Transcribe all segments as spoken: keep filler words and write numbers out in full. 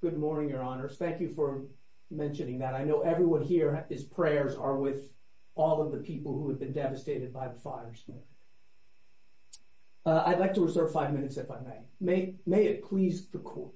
Good morning, Your Honors. Thank you for mentioning that. I know everyone here, his prayers are with all of the people who have been devastated by the fires. Uh, I'd like to reserve five minutes if I may. May, may it please the court.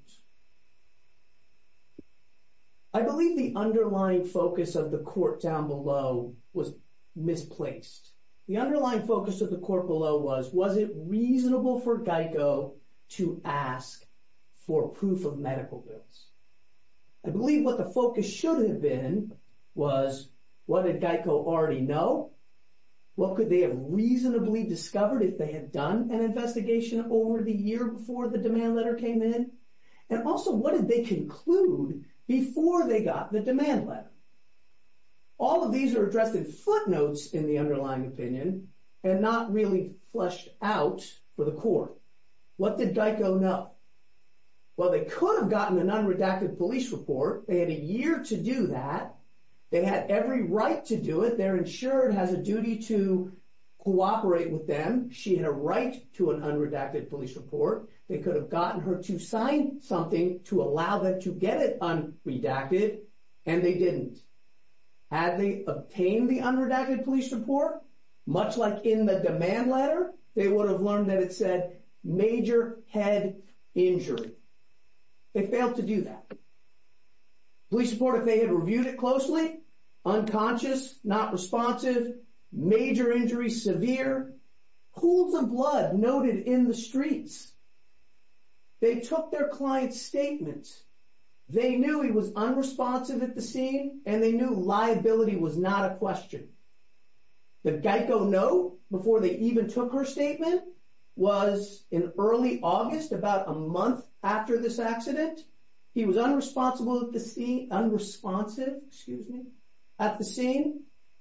I believe the underlying focus of the court down below was misplaced. The underlying focus of the court below was, was it reasonable for GEICO to ask for proof of medical bills? I believe what the focus should have been was, what did GEICO already know? What could they have reasonably discovered if they had done an investigation over the year before the demand letter came in? And also, what did they conclude before they got the demand letter? All of these are addressed in footnotes in the underlying opinion and not really fleshed out for the court. What did GEICO know? Well, they could have gotten an unredacted police report. They had a year to do that. They had every right to do it. Their insured has a duty to cooperate with them. She had a right to an unredacted police report. They could have gotten her to sign something to allow them to get it unredacted, and they didn't. Had they obtained the unredacted police report, much like in the demand letter, they would have learned that it said major head injury. They failed to do that. Police report, if they had reviewed it closely, unconscious, not responsive, major injury, severe, pools of blood noted in the streets. They took their client's statement. They knew he was unresponsive at the scene, and they knew liability was not a question. The GEICO note, before they even took her statement, was in early August, about a month after this accident. He was unresponsible at the scene, unresponsive, excuse me, at the scene,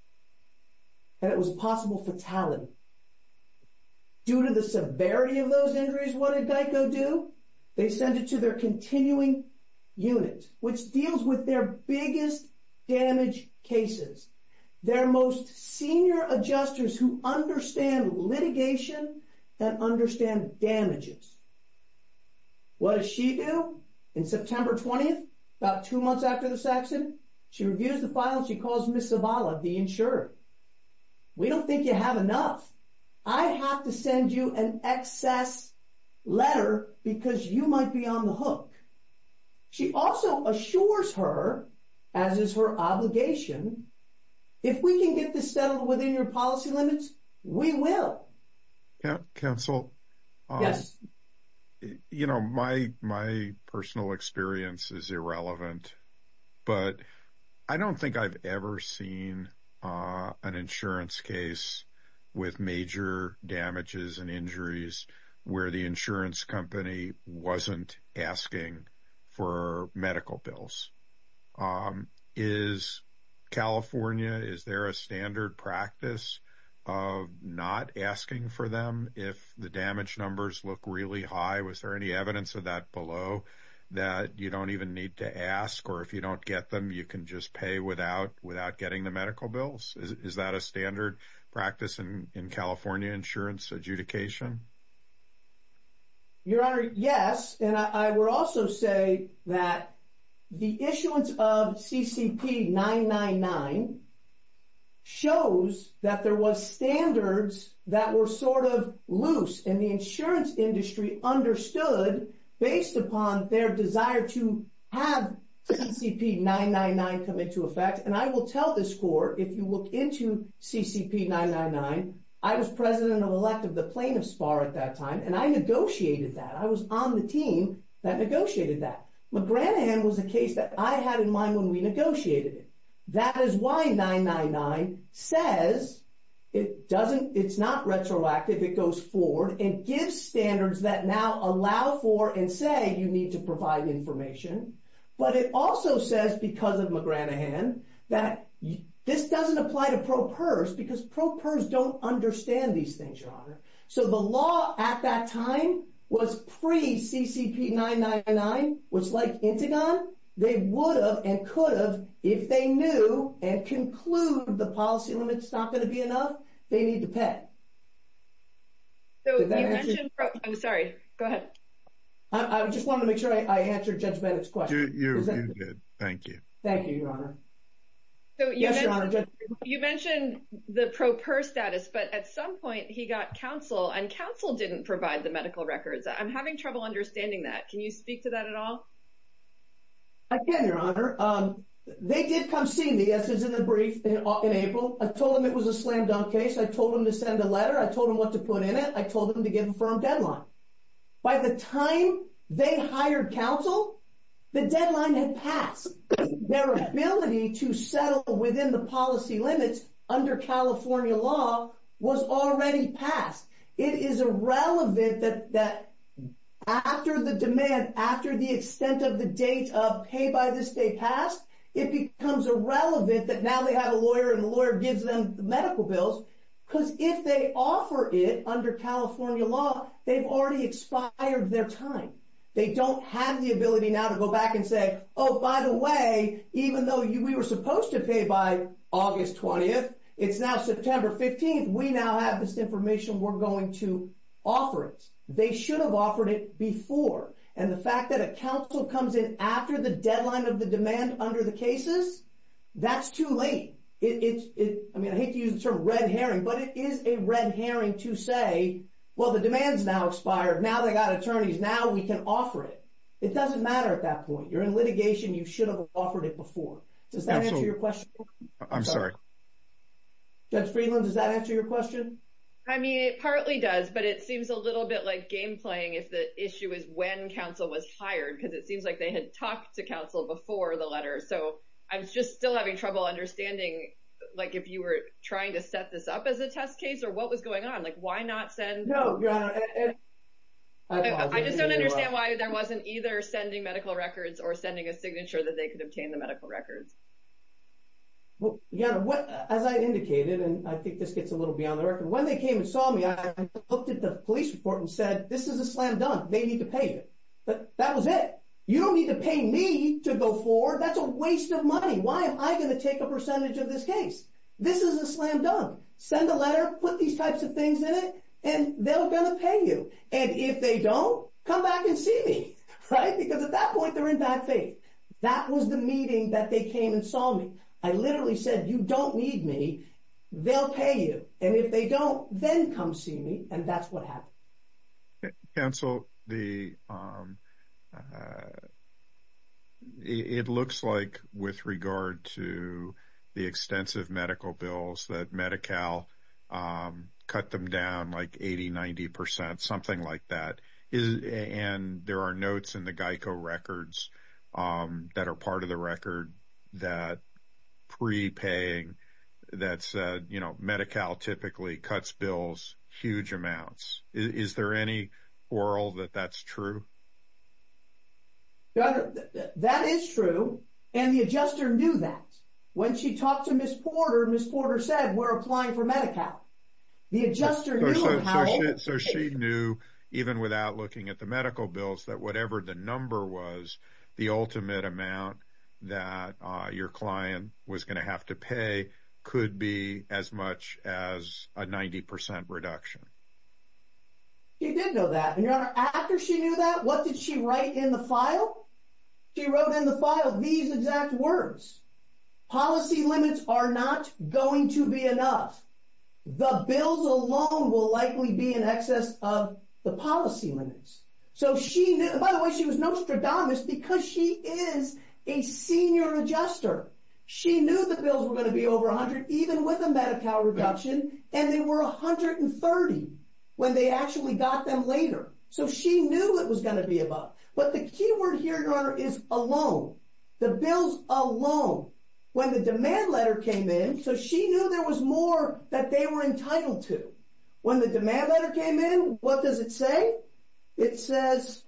and it was a possible fatality. Due to the severity of those injuries, what did GEICO do? They sent it to their continuing unit, which deals with their biggest damage cases. Their most senior adjusters who understand litigation and understand damages. What does she do? In September twentieth, about two months after this accident, she reviews the file and she calls Miss Zavala, the insured. We don't think you have enough. I have to send you an excess letter because you might be on the hook. She also assures her, as is her obligation, if we can get this settled within your policy limits, we will. Counsel, um, yes. You know, my my personal experience is irrelevant, but I don't think I've ever seen uh, an insurance case with major damages and injuries where the insurance company wasn't asking for medical bills. Um, is California, is there a standard practice of not asking for them if the damage numbers look really high? Was there any evidence of that below, that you don't even need to ask, or if you don't get them, you can just pay without without getting the medical bills? Is, is that a standard practice in, in California insurance adjudication? Your Honor, yes. And I, I would also say that the issuance of C C P nine ninety-nine shows that there was standards that were sort of loose, and the insurance industry understood, based upon their desire to have C C P nine ninety-nine come into effect. And I will tell this court, if you look into C C P nine ninety-nine, I was president-elect of the plaintiffs' bar at that time, and I negotiated that. I was on the team that negotiated that. McGranahan was a case that I had in mind when we negotiated it. That is why nine ninety-nine says it doesn't, it's not retroactive, it goes forward and gives standards that now allow for and say you need to provide information. But it also says, because of McGranahan, that you, this doesn't apply to pro pers because pro pers don't understand these things, Your Honor. So the law at that time was pre-C C P nine ninety-nine, which, like Intigon, they would have and could have, if they knew and conclude the policy limit's not going to be enough, they need to pay. So you mentioned, pro- I'm sorry, go ahead. I, I just wanted to make sure I, I answered Judge Bennett's question. You, you, that, you did. Thank you. Thank you, Your Honor. So you, yes, mentioned, Your Honor, Judge. you mentioned the pro per status, but at some point he got counsel, and counsel didn't provide the medical records. I'm having trouble understanding that. Can you speak to that at all? I can, Your Honor. Um, they did come see me, as is in the brief, in, in April. I told them it was a slam dunk case. I told them to send a letter. I told them what to put in it. I told them to give a firm deadline. By the time they hired counsel, the deadline had passed. Their ability to settle within the policy limits under California law was already passed. It is irrelevant that, that after the demand, after the extent of the date of pay by this day passed, it becomes irrelevant that now they have a lawyer and the lawyer gives them the medical bills. Because if they offer it under California law, they've already expired their time. They don't have the ability now to go back and say, oh, by the way, even though you, we were supposed to pay by August twentieth, it's now September fifteenth. We now have this information. We're going to offer it. They should have offered it before. And the fact that a counsel comes in after the deadline of the demand under the cases, that's too late. It, it, it, I mean, I hate to use the term red herring, but it is a red herring to say, well, the demand's now expired. Now they got attorneys. Now we can offer it. It doesn't matter at that point. You're in litigation. You should have offered it before. Does that Counsel, answer your question? I'm, I'm sorry. sorry. Judge Friedland, does that answer your question? I mean, it partly does, but it seems a little bit like game playing if the issue is when counsel was hired, because it seems like they had talked to counsel before the letter. So I'm just still having trouble understanding, like, if you were trying to set this up as a test case or what was going on. Like, why not send? No, Your Honor. And, and I, I just don't understand why there wasn't either sending medical records or sending a signature that they could obtain the medical records. Well, Your Honor, what, as I indicated, and I think this gets a little beyond the record, when they came and saw me, I looked at the police report and said, this is a slam dunk. They need to pay you. But that was it. You don't need to pay me to go forward. That's a waste of money. Why am I going to take a percentage of this case? This is a slam dunk. Send a letter, put these types of things in it, and they're going to pay you. And if they don't, come back and see me, right? Because at that point, they're in bad faith. That was the meeting that they came and saw me. I literally said, you don't need me. They'll pay you. And if they don't, then come see me. And that's what happened. Counsel, the um, uh, it, it looks like with regard to the extensive medical bills that Medi-Cal um, cut them down like eighty, ninety percent, something like that. Is, and there are notes in the Geico records um, that are part of the record that prepaying that said, you know, Medi-Cal typically cuts bills huge amounts. Is, is there any oral that that's true? Your Honor, th- that is true. And the adjuster knew that. When she talked to Miz Porter, Miz Porter said, we're applying for Medi-Cal. The adjuster so, knew so, how. So she, so she knew, even without looking at the medical bills, that whatever the number was, the ultimate amount that uh, your client was going to have to pay could be as much as a ninety percent reduction. She did know that. And Your Honor, after she knew that, what did she write in the file? She wrote in the file these exact words. Policy limits are not going to be enough. The bills alone will likely be in excess of the policy limits. So she knew, by the way, she was Nostradamus because she is a senior adjuster. She knew the bills were going to be over one hundred, even with a Medi-Cal reduction, and they were one hundred thirty when they actually got them later. So she knew it was going to be above. But the key word here, Your Honor, is alone. The bills alone. When the demand letter came in, so she knew there was more that they were entitled to. When the demand letter came in, what does it say? It says,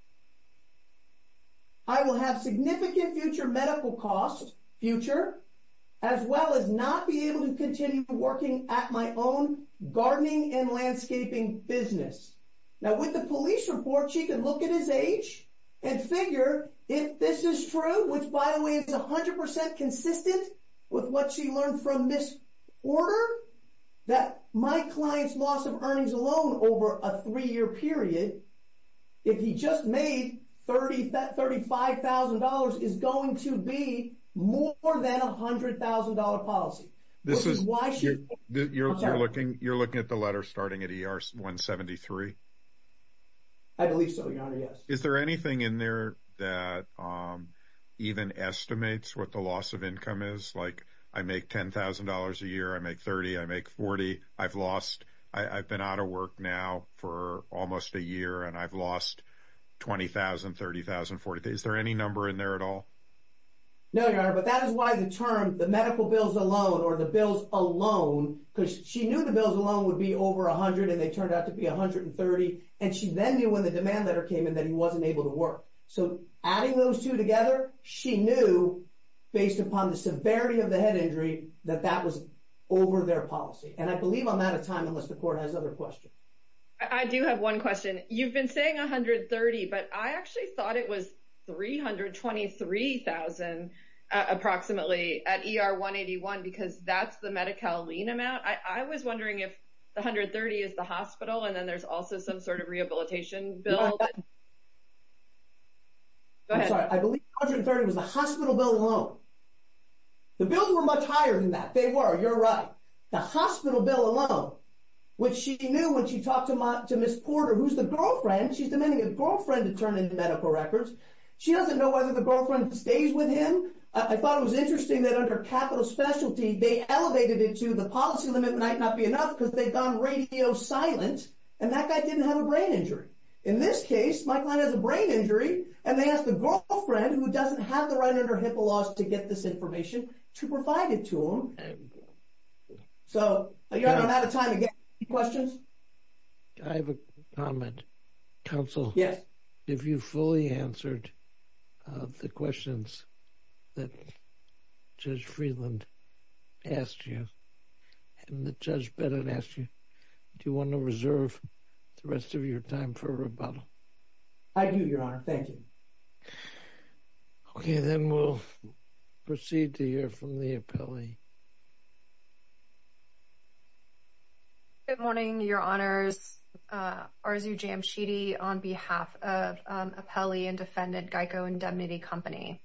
I will have significant future medical costs, future, as well as not be able to continue working at my own gardening and landscaping business. Now, with the police report, she can look at his age and figure if this is true, which, by the way, is one hundred percent consistent with what she learned from Miz Porter, that my client's loss of earnings alone over a three-year period if he just made thirty thousand dollars, thirty-five thousand dollars is going to be more than a one hundred thousand dollars policy. This is, is why she, you're, you're, you're looking, you're looking at the letter starting at E R one seventy-three. I believe so, Your Honor, yes. Is there anything in there that um, even estimates what the loss of income is? Like, I make ten thousand dollars a year, I make thirty, I make forty, I've lost, I, I've been out of work now for almost a year and I've lost twenty thousand, thirty thousand, forty thousand. Is there any number in there at all? No, Your Honor, but that is why the term, the medical bills alone, or the bills alone, because she knew the bills alone would be over one hundred and they turned out to be one hundred thirty, and she then knew when the demand letter came in that he wasn't able to work. So adding those two together, she knew, based upon the severity of the head injury, that that was over their policy. And I believe I'm out of time unless the court has other questions. I do have one question. You've been saying one hundred thirty, but I actually thought it was three hundred twenty-three thousand uh, approximately at E R one eighty-one, because that's the Medi-Cal lien amount. I, I was wondering if the one hundred thirty is the hospital and then there's also some sort of rehabilitation bill. No, that... Go I'm ahead. sorry, I believe one hundred thirty was the hospital bill alone. The bills were much higher than that. They were, you're right. The hospital bill alone, which she knew when she talked to, my, to Miss Porter, who's the girlfriend. She's demanding a girlfriend to turn in medical records. She doesn't know whether the girlfriend stays with him. I, I thought it was interesting that under capital specialty, they elevated it to the policy limit might not be enough because they've gone radio silent, and that guy didn't have a brain injury. In this case, my client has a brain injury, and they asked the girlfriend, who doesn't have the right under HIPAA laws to get this information, to provide it to him. So, Your Honor, I'm out of time again. Any questions? I have a comment. Counsel, yes. If you fully answered uh, the questions that Judge Friedland asked you and that Judge Bennett asked you, do you want to reserve the rest of your time for a rebuttal? I do, Your Honor. Thank you. Okay, then we'll proceed to hear from the appellee. Good morning, Your Honors. Uh, Arzu Jamshidi on behalf of um, appellee and defendant Geico Indemnity Company.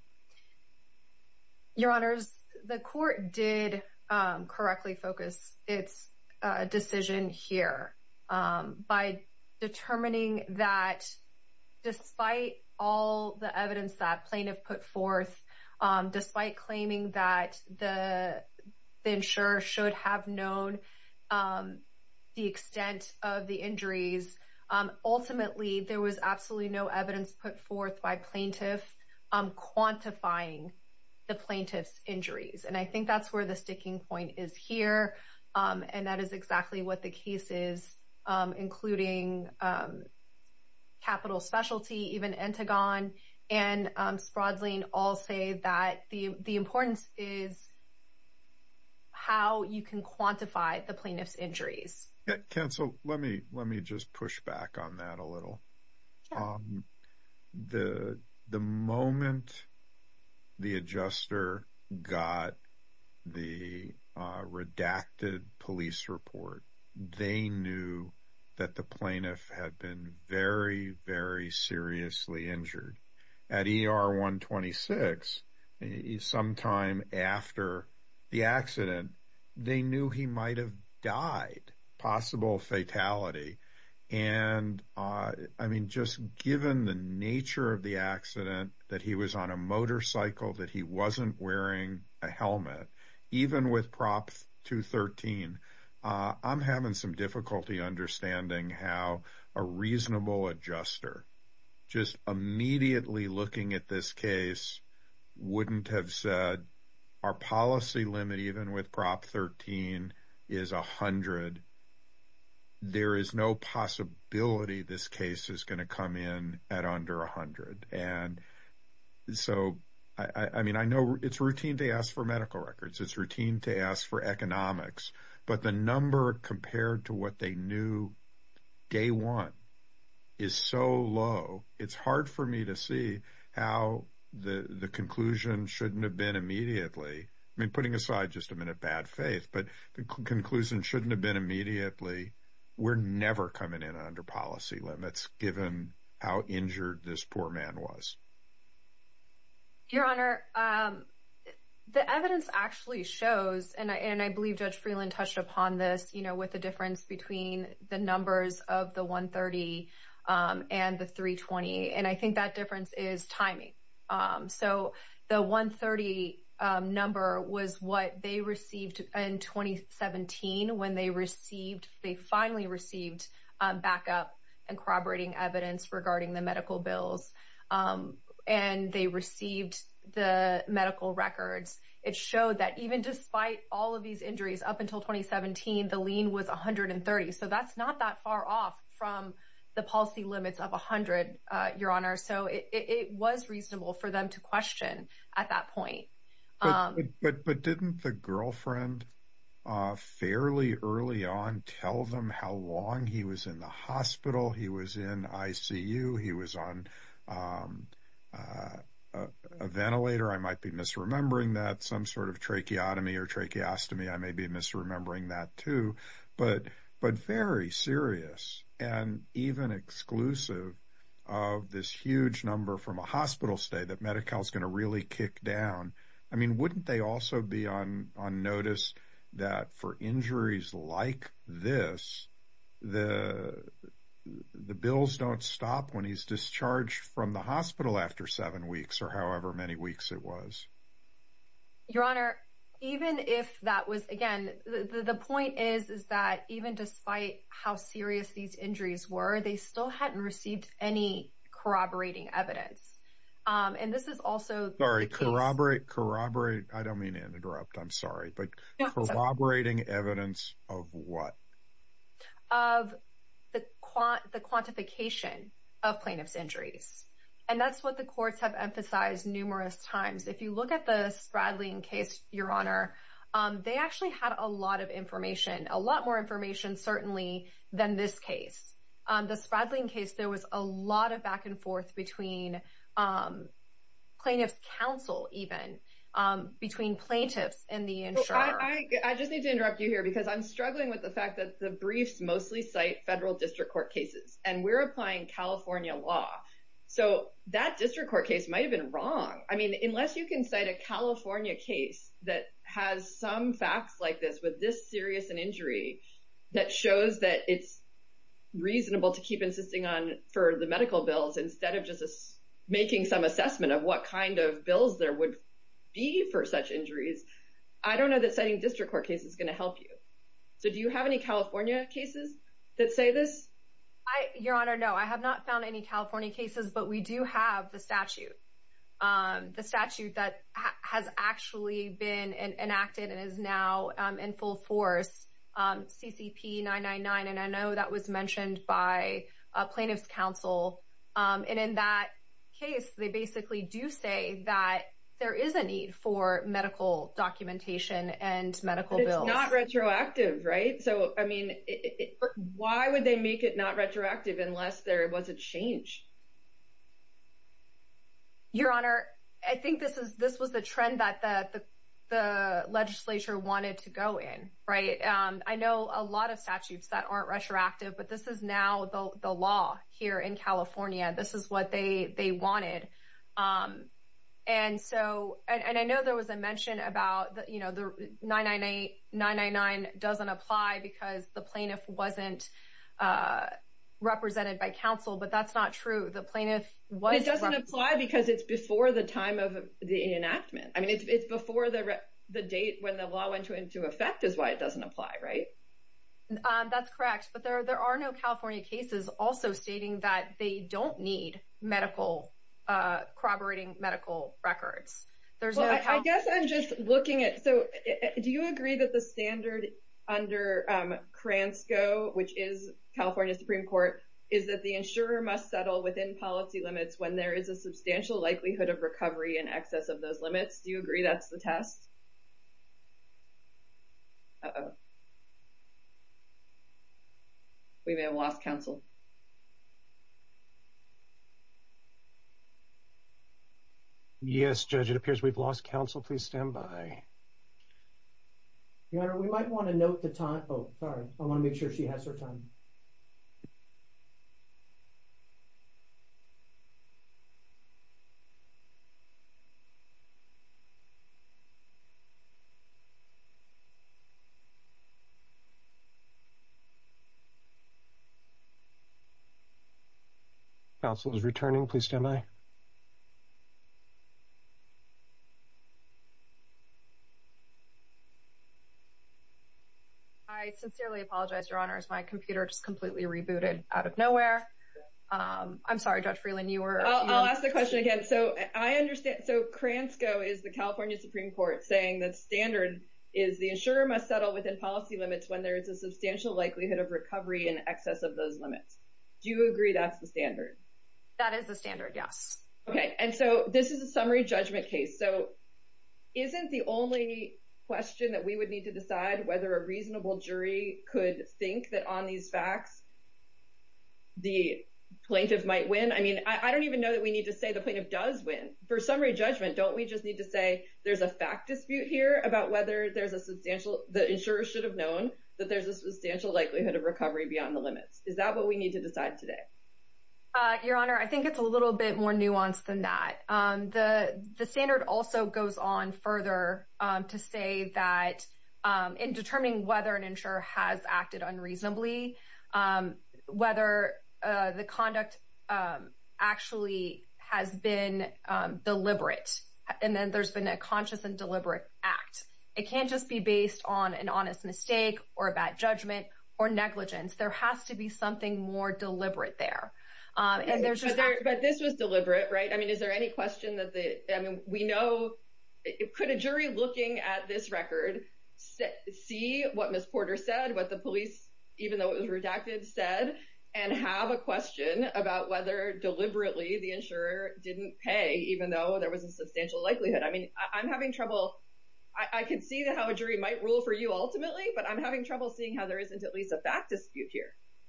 Your Honors, the court did um, correctly focus its uh, decision here um, by determining that despite all the evidence that plaintiff put forth, um, despite claiming that the, the insurer should have known um, the extent of the injuries, um, ultimately there was absolutely no evidence put forth by plaintiff um, quantifying the plaintiff's injuries. And I think that's where the sticking point is here. Um, and that is exactly what the case is, um, including um, Capital Specialty, even Entagon and um, Sprodling all say that the, the importance is how you can quantify the plaintiff's injuries. Yeah, Counsel, let me let me just push back on that a little. Sure. Um, the the moment the adjuster got the uh, redacted police report, they knew that the plaintiff had been very, very seriously injured. At E R one twenty-six, sometime after the accident, they knew he might have died, possible fatality. And, uh, I mean, just given the nature of the accident, that he was on a motorcycle, that he wasn't wearing a helmet, even with Prop two thirteen, uh, I'm having some difficulty understanding how a reasonable adjuster, just immediately looking at this case, wouldn't have said, our policy limit, even with Prop thirteen, is one hundred. There is no possibility this case is going to come in at under one hundred. And so, I, I mean, I know it's routine to ask for medical records. It's routine to ask for economics. But the number compared to what they knew day one is so low, it's hard for me to see how the the conclusion shouldn't have been immediately. I mean, putting aside just a minute bad faith, but the conclusion shouldn't have been immediately, we're never coming in under policy limits given how injured this poor man was? Your Honor, um, the evidence actually shows, and I, and I believe Judge Freeland touched upon this, you know, with the difference between the numbers of the one thirty um, and the three twenty. And I think that difference is timing. Um, so the one thirty um, number was what they received in twenty seventeen when they received, they finally received um, backup and corroborating evidence regarding the medical bills. Um, and they received the medical records. It showed that even despite all of these injuries up until twenty seventeen, the lien was one hundred thirty. So that's not that far off from the policy limits of one hundred, uh, Your Honor. So it, it, it was reasonable for them to question at that point. But, Um, but, but, but didn't the girlfriend uh, fairly early on tell them how long he was in the hospital? He was in I C U. He was on um, uh, a, a ventilator. I might be misremembering that. Some sort of tracheotomy or tracheostomy. I may be misremembering that too. But but very serious and even exclusive of this huge number from a hospital stay that Medi-Cal is going to really kick down. I mean, wouldn't they also be on, on notice that for injuries like this, the the bills don't stop when he's discharged from the hospital after seven weeks or however many weeks it was? Your Honor, even if that was, again, the, the point is, is that even despite how serious these injuries were, they still hadn't received any corroborating evidence. Um, and this is also sorry, corroborate, corroborate. I don't mean to interrupt. I'm sorry, but no, corroborating sorry. evidence of what? Of the quant, the quantification of plaintiff's injuries. And that's what the courts have emphasized numerous times. If you look at the Spradling case, Your Honor, um, they actually had a lot of information, a lot more information, certainly, than this case. Um, the Spradling case, there was a lot of back and forth between um, plaintiff's counsel, even, um, between plaintiffs and the insurer. So I, I, I just need to interrupt you here because I'm struggling with the fact that the briefs mostly cite federal district court cases, and we're applying California law. So that district court case might have been wrong. I mean, unless you can cite a California case that has some facts like this with this serious an injury that shows that it's reasonable to keep insisting on for the medical bills instead of just a, making some assessment of what kind of bills there would be for such injuries, I don't know that citing district court cases is going to help you. So do you have any California cases that say this? I, Your Honor, no, I have not found any California cases, but we do have the statute, um, the statute that ha- has actually been en- enacted and is now um, in full force, um, C C P nine ninety-nine, and I know that was mentioned by uh, plaintiff's counsel. Um, and in that case, they basically do say that there is a need for medical documentation and medical but bills. It's not retroactive, right? So, I mean, it, it, why would they make it not retroactive unless there was a change? Your Honor, I think this is this was the trend that the the, the legislature wanted to go in, right? Um, I know a lot of statutes that aren't retroactive, but this is now the the law here in California. This is what they they wanted. Um, And so, and, and I know there was a mention about, the, you know, the nine ninety-eight, nine ninety-nine doesn't apply because the plaintiff wasn't uh, represented by counsel, but that's not true. The plaintiff was. It doesn't rep- apply because it's before the time of the enactment. I mean, it's it's before the re- the date when the law went into effect is why it doesn't apply, right? Um, that's correct, but there there are no California cases also stating that they don't need medical. Uh, corroborating medical records. There's well, no. I, Cal- I guess I'm just looking at. So, uh, do you agree that the standard under um, Kransko, which is California Supreme Court, is that the insurer must settle within policy limits when there is a substantial likelihood of recovery in excess of those limits? Do you agree that's the test? Uh-oh. We may have lost counsel. Yes, Judge, it appears we've lost counsel. Please stand by. Your Honor, we might want to note the time. Oh, sorry. I want to make sure she has her time. Counsel is returning. Please stand by. I sincerely apologize, Your Honors. My computer just completely rebooted out of nowhere. Um, I'm sorry, Judge Freeland, you were... I'll, you were... I'll ask the question again. So I understand. So Kransko is the California Supreme Court saying that standard is the insurer must settle within policy limits when there is a substantial likelihood of recovery in excess of those limits. Do you agree that's the standard? That is the standard, yes. Okay. And so this is a summary judgment case. So isn't the only question that we would need to decide whether a reasonable jury could think that on these facts the plaintiff might win? I mean, I, I don't even know that we need to say the plaintiff does win. For summary judgment, don't we just need to say there's a fact dispute here about whether there's a substantial, the insurer should have known that there's a substantial likelihood of recovery beyond the limits? Is that what we need to decide today? Uh, Your Honor, I think it's a little bit more nuanced than that. Um, the the standard also goes on further um, to say that um, in determining whether an insurer has acted unreasonably, um, whether uh, the conduct um, actually has been um, deliberate, and then there's been a conscious and deliberate act. It can't just be based on an honest mistake or a bad judgment or negligence. There has to be something more deliberate there. Um, and there's just, but, there, but this was deliberate, right? I mean, is there any question that the, I mean, we know, could a jury looking at this record see what Miz Porter said, what the police, even though it was redacted, said, and have a question about whether deliberately the insurer didn't pay, even though there was a substantial likelihood? I mean, I, I'm having trouble. I, I could see that how a jury might rule for you ultimately, but I'm having trouble seeing how there isn't at least a fact dispute here.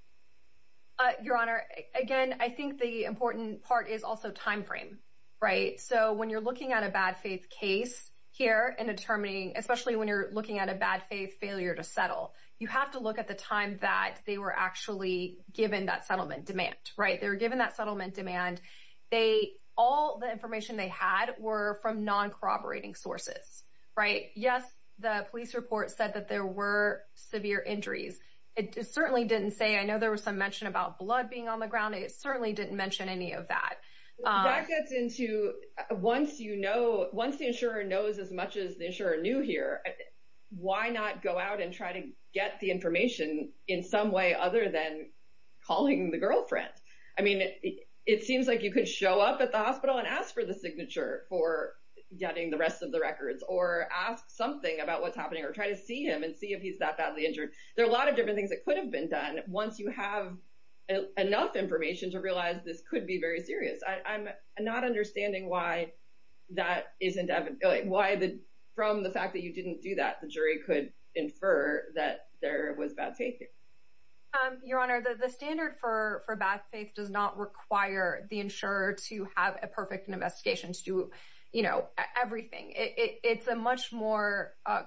Uh, Your Honor, again, I think the important part is also time frame, right? So when you're looking at a bad faith case here and determining, especially when you're looking at a bad faith failure to settle, you have to look at the time that they were actually given that settlement demand, right? They were given that settlement demand. They, all the information they had were from non-corroborating sources, right? Yes, the police report said that there were severe injuries. It certainly didn't say, I know there was some mention about blood being on the ground. It certainly didn't mention any of that. Um, that gets into, once you know, once the insurer knows as much as the insurer knew here, why not go out and try to get the information in some way other than calling the girlfriend? I mean, it, it seems like you could show up at the hospital and ask for the signature for getting the rest of the records, or ask something about what's happening, or try to see him and see if he's that badly injured. There are a lot of different things that could have been done once you have a, enough information to realize this could be very serious. I, I'm not understanding why that isn't evident, like why the, from the fact that you didn't do that, the jury could infer that there was bad faith here. Um, Your Honor, the, the standard for, for bad faith does not require the insurer to have a perfect investigation, to do you know, everything. It, it, it's a much more uh,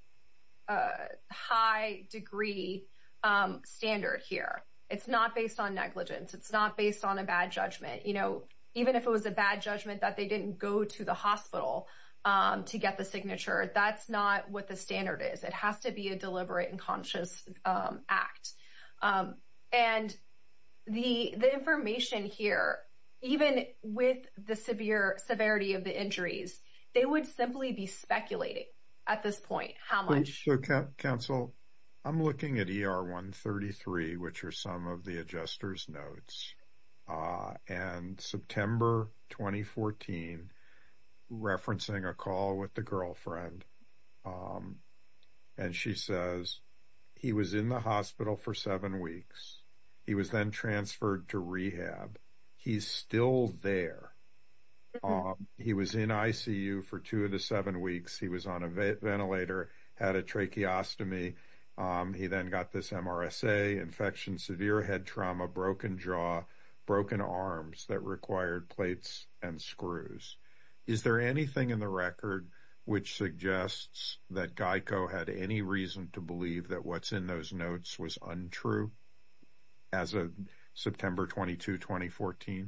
uh, high degree um, standard here. It's not based on negligence. It's not based on a bad judgment. You know, even if it was a bad judgment that they didn't go to the hospital um, to get the signature, that's not what the standard is. It has to be a deliberate and conscious um, act. Um, and the the information here, even with the severe severity of the injuries, they would simply be speculating at this point how much. So, so counsel, I'm looking at E R one thirty-three, which are some of the adjuster's notes, uh, and September twenty fourteen, referencing a call with the girlfriend, um, and she says he was in the hospital for seven weeks. He was then transferred to rehab. He's still there. Mm-hmm. Um, he was in I C U for two of the seven weeks. He was on a ve- ventilator, had a tracheostomy. Um, he then got this M R S A, infection, severe head trauma, broken jaw, broken arms that required plates and screws. Is there anything in the record which suggests that Geico had any reason to believe that what's in those notes was untrue as of September twenty-second, twenty fourteen?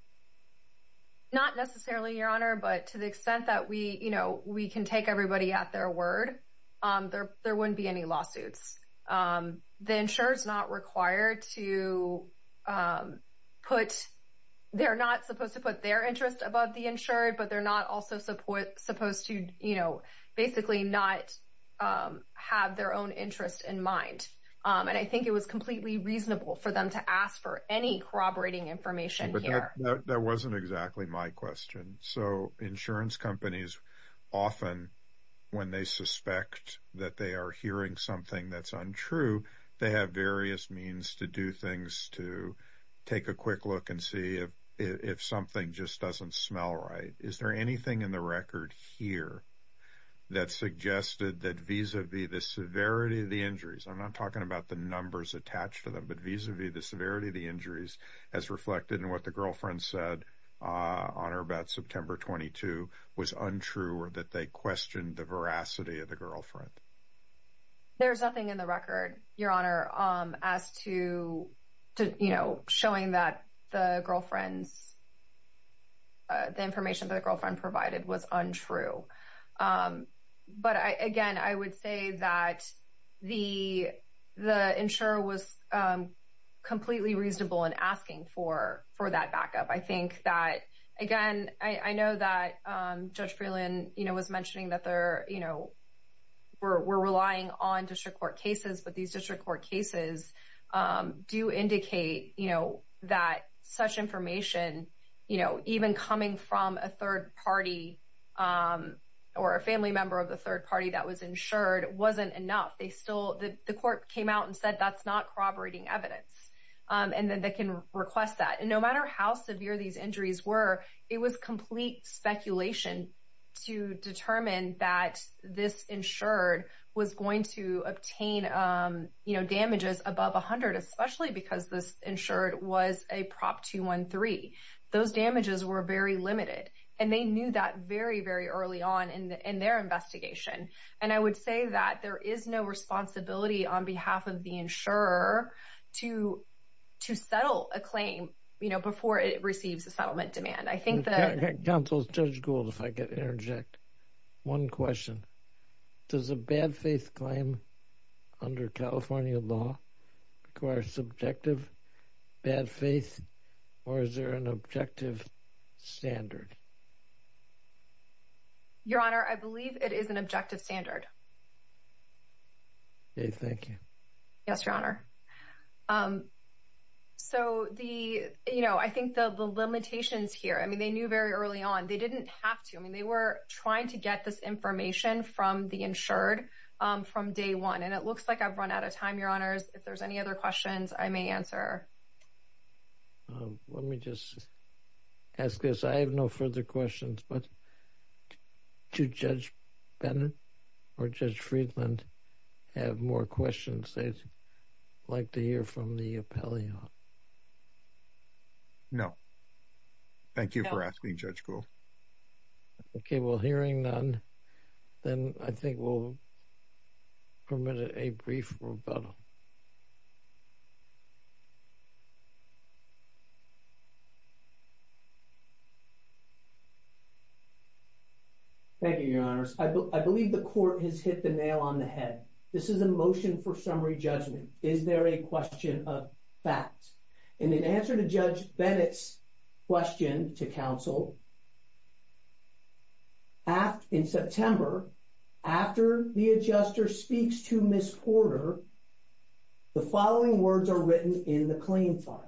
Not necessarily, Your Honor, but to the extent that we, you know, we can take everybody at their word, um, there there wouldn't be any lawsuits. Um, the insurer's not required to um, put they're not supposed to put their interest above the insured, but they're not also support, supposed to, you know, basically not um, have their own interest in mind. Um, and I think it was completely reasonable for them to ask for any corroborating information but here. That, that, that wasn't exactly my question. So insurance companies often, when they suspect that they are hearing something that's untrue, they have various means to do things to take a quick look and see if, if something just doesn't smell right. Is there anything in the record here that suggested that vis-a-vis the severity of the injuries, I'm not talking about the numbers attached to them, but vis-a-vis the severity of the injuries as reflected in what the girlfriend said uh, on or about September twenty-second was untrue, or that they questioned the veracity of the girlfriend? There's nothing in the record, Your Honor, um, as to, to, you know, showing that the girlfriend's, uh, the information that the girlfriend provided was untrue. Um, but I, again, I would say that the, the insurer was, um, completely reasonable in asking for, for that backup. I think that, again, I, I know that, um, Judge Freeland, you know, was mentioning that they're, you know, we're, we're relying on district court cases, but these district court cases, um, do indicate, you know, that such information, you know, even coming from a third party, um, or a family member of the third party that was insured wasn't enough. They still, the, the court came out and said that's not corroborating evidence. Um, and then they can request that. And no matter how severe these injuries were, it was complete speculation to determine that this insured was going to obtain, um, you know, damages above one hundred, especially because this insured was a Prop two one three. Those damages were very limited. And they knew that very, very early on in, the, in their investigation. And I would say that there is no responsibility on behalf of the insurer to to settle a claim, you know, before it receives a settlement demand. I think that... Counsel, Judge Gould, if I could interject one question. Does a bad faith claim under California law require subjective bad faith, or is there an objective standard? Your Honor, I believe it is an objective standard. Okay, thank you. Yes, Your Honor. Um, so the, you know, I think the, the limitations here, I mean, they knew very early on, they didn't have to. I mean, they were trying to get this information from the insured um, from day one. And it looks like I've run out of time, Your Honors. If there's any other questions, I may answer. Um, let me just ask this. I have no further questions, but do Judge Bennett or Judge Friedland have more questions they'd like to hear from the appellee on? No. Thank you No. for asking, Judge Gould. Okay, well, hearing none, then I think we'll permit a brief rebuttal. Thank you, Your Honors. I, be- I believe the court has hit the nail on the head. This is a motion for summary judgment. Is there a question of fact? And in answer to Judge Bennett's question to counsel, after, in September, after the adjuster speaks to Miz Porter, the following words are written in the claim file.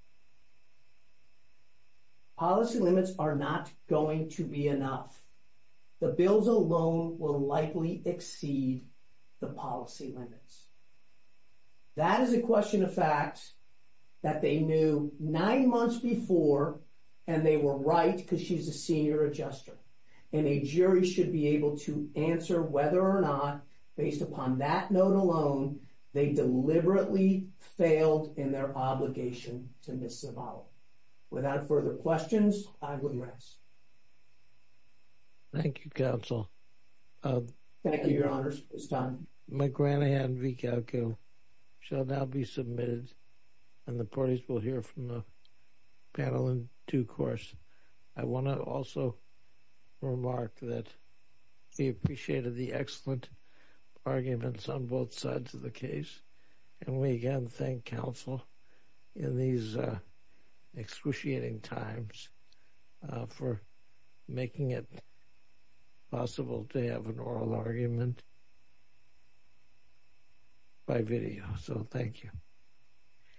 Policy limits are not going to be enough. The bills alone will likely exceed the policy limits. That is a question of fact that they knew nine months before, and they were right because she's a senior adjuster. And a jury should be able to answer whether or not, based upon that note alone, they deliberately failed in their obligation to Miz Zavala. Without further questions, I would rest. Thank you, counsel. Uh, Thank you, Your Honors. It's time. McGranahan v. Galco shall now be submitted, and the parties will hear from the panel in due course. I want to also remark that we appreciated the excellent arguments on both sides of the case, and we again thank counsel in these uh, excruciating times uh, for making it possible to have an oral argument by video. So thank you.